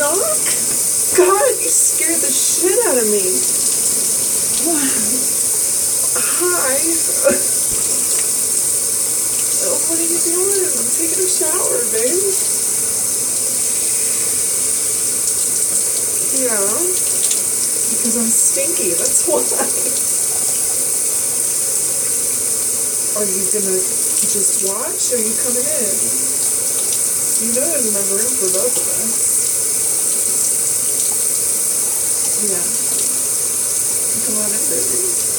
knock? God, you scared the shit out of me. Hi. Oh, what are you doing? I'm taking a shower, babe. Yeah. Because I'm stinky, that's why. Are you gonna just watch, or are you coming in? You know there's enough room for both of us. Yeah. Come on in, baby.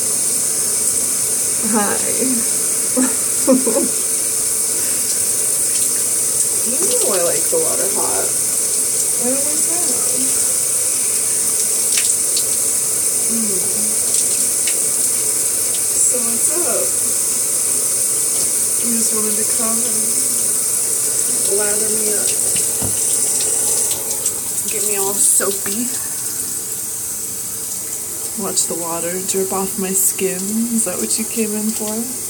Hi. You know I like the water hot. I always have. So what's up? You just wanted to come and lather me up. Get me all soapy. Watch the water drip off my skin. Is that what you came in for?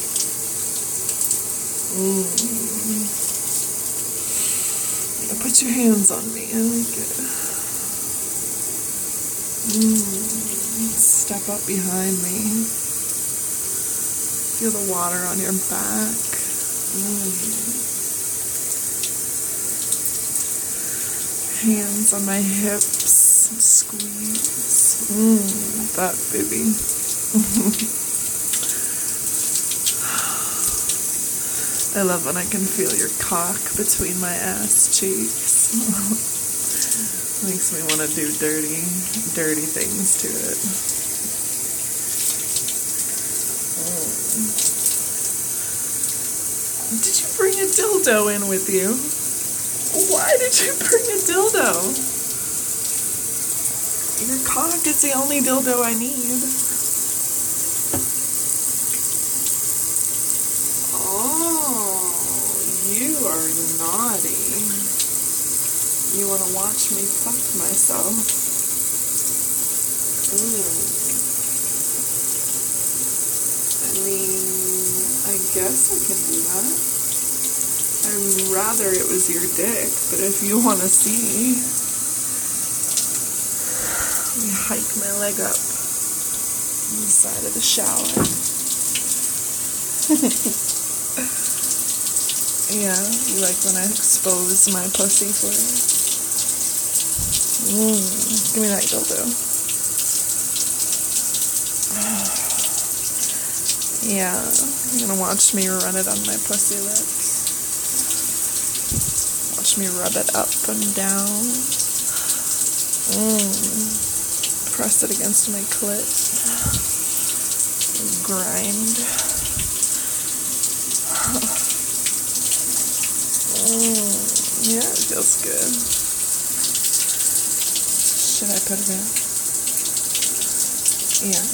Yeah, put your hands on me. I like it. Step up behind me. Feel the water on your back. Hands on my hips. Squeeze. That baby. I love when I can feel your cock between my ass cheeks. Makes me want to do dirty things to it. Did you bring a dildo in with you? Why did you bring a dildo? Your cock is the only dildo I need. Oh, you are naughty. You want to watch me fuck myself? I mean, I guess I can do that. I'd rather it was your dick, but if you want to see, let me hike my leg up on the side of the shower. Yeah, you like when I expose my pussy for you? Give me that dildo. Yeah, you're gonna watch me run it on my pussy lips. Watch me rub it up and down. Press it against my clit. Grind. Yeah, it feels good. Should I put it in? Yeah.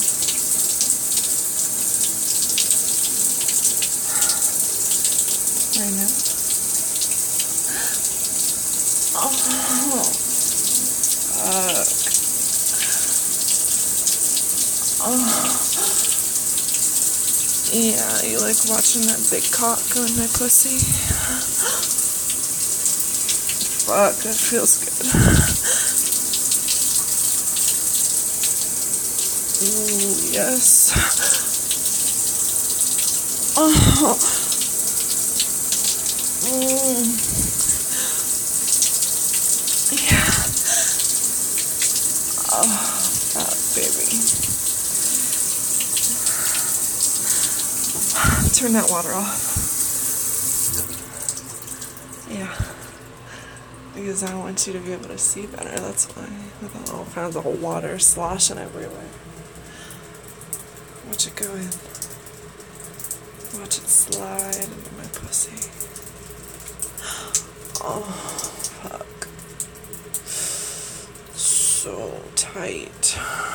Right now? Oh. Fuck. Oh. Yeah, you like watching that big cock go in my pussy? Fuck, that feels good. Ooh, yes. Oh. Yeah. Oh, that baby. Turn that water off. Yeah. Because I want you to be able to see better, that's why. With all kinds of water sloshing everywhere. Watch it go in. Watch it slide into my pussy. Oh, fuck. So tight.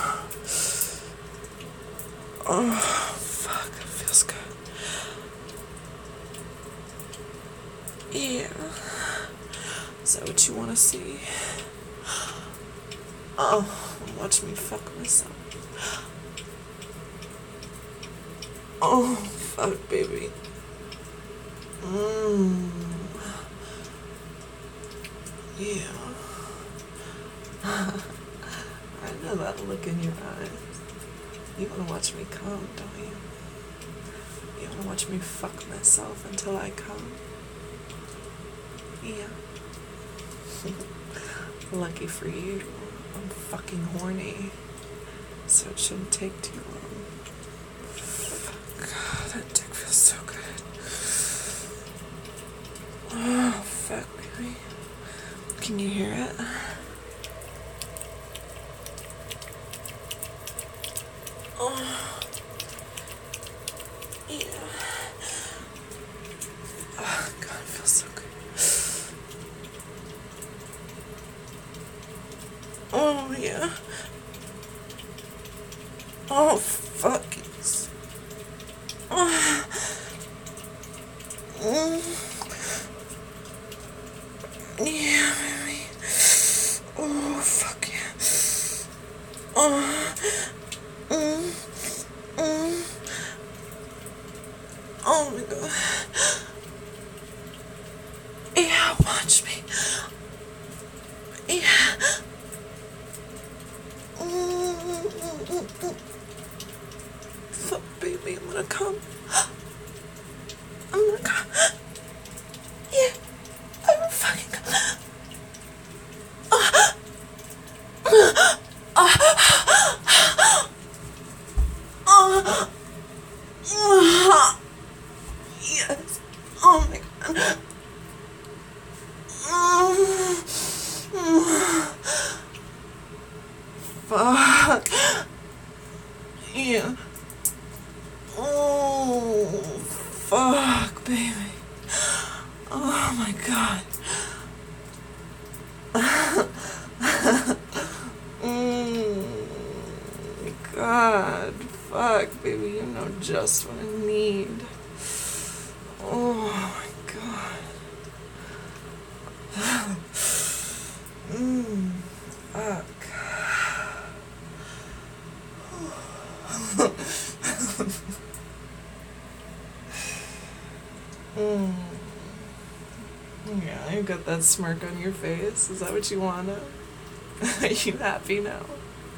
Oh, fuck. It feels good. Yeah. Is that what you want to see? Oh, watch me fuck myself. Oh, fuck, baby. Yeah. I know that look in your eyes. You want to watch me come, don't you? You want to watch me fuck myself until I come? Yeah. Lucky for you, I'm fucking horny, so it shouldn't take too long. God, that dick feels so good. Oh, fuck, baby. Can you hear it? Oh, yeah. Oh, God, it feels so good. Oh, yeah. Oh, fuck. Oh. Yeah, baby. Oh, fuck yeah. Oh. Oh my God. Yeah, watch me. Yeah. Fuck, baby, I'm gonna come. I'm gonna come. Yeah, I'm gonna fucking come. Yes. Oh my God. Fuck. Yeah. Oh, fuck, baby. Oh my God. God, fuck, baby, you know just what I need. Oh my God. Fuck. Yeah, you got that smirk on your face. Is that what you wanted? Are you happy now?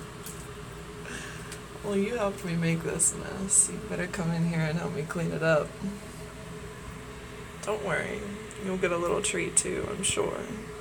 Well, you helped me make this mess. You better come in here and help me clean it up. Don't worry. You'll get a little treat too, I'm sure.